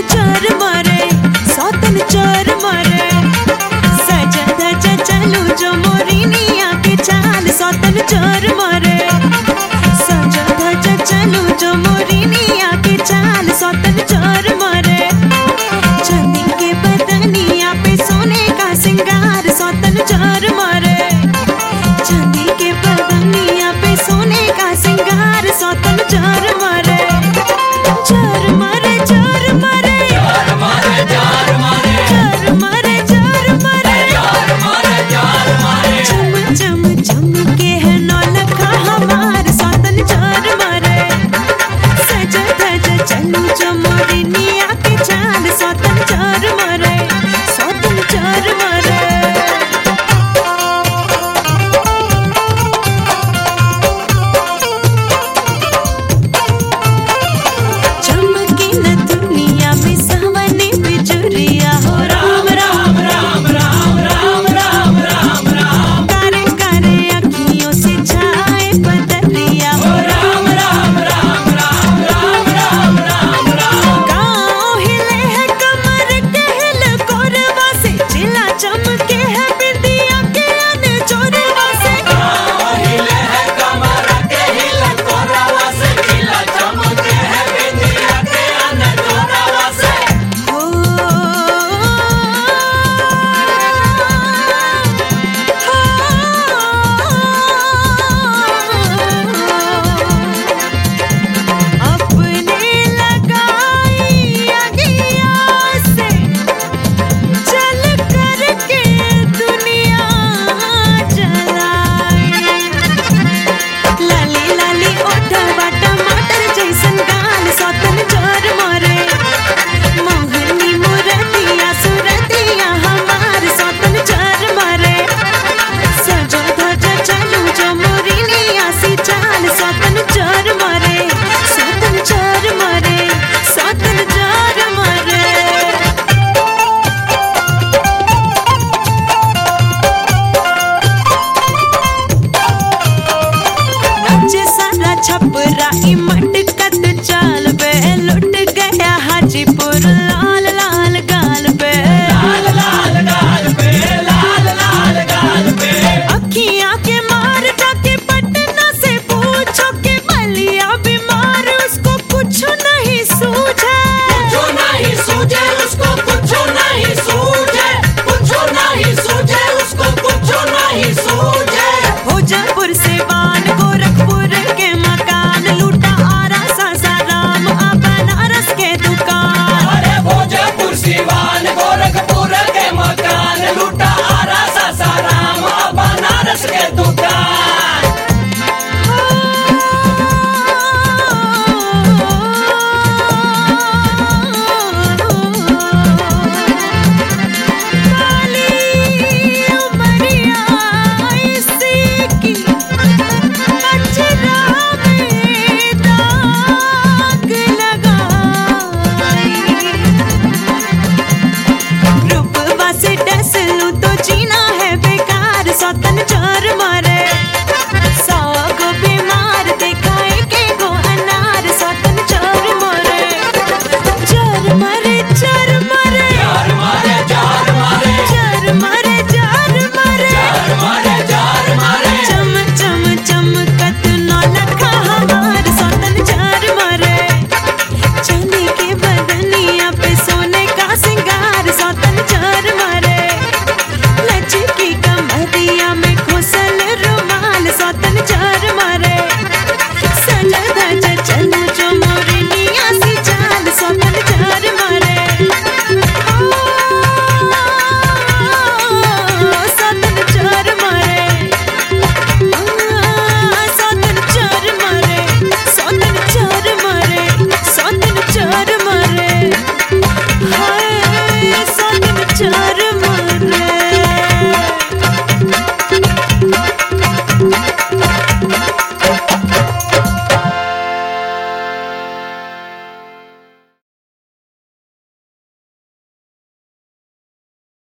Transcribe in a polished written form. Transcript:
चोर मारे सौतन चोर मारे सजा धजा चलू जो मोरिनिया के चाल सौतन चोर मारे सजा धजा चलू जो मोरिनिया के चाल सौतन चोर मारे चांदी के बदनिया पे सोने का सिंगार सौतन चोर मारे चांदी के बदनिया पे सोने का सिंगार सौतन चोर मारे चोर मारे चोर मारे चोर मारे चोर मारे चोर मारे चोर मारे चोर मारे चोर मारे चम चम चम के है नौलखा हमार सौतन चोर मारे सजा धजा चलू जो मोरिनिया के चाल सौतन चोर मारे सौतन चोर मारे छपरा मटकत चाल पे लुट गया हाजीपुर लाल लाल गाल पे लाल लाल गाल पे लाल लाल गाल पे अखियां के मार जाके पटना से पूछो कि बलिया बीमार उसको कुछ नहीं सूझे उसको कुछ नहीं सूझे कुछ नहीं सूझे उसको कुछ नहीं सूझे भोजपुर से बान गोरखपुर के मकान लूटा आरा सासाराम बनारस के दुकान अरे भोजपुर सिवान गोरखपुर के मकान लूटा आरा सासाराम बनारस के दुकान जीना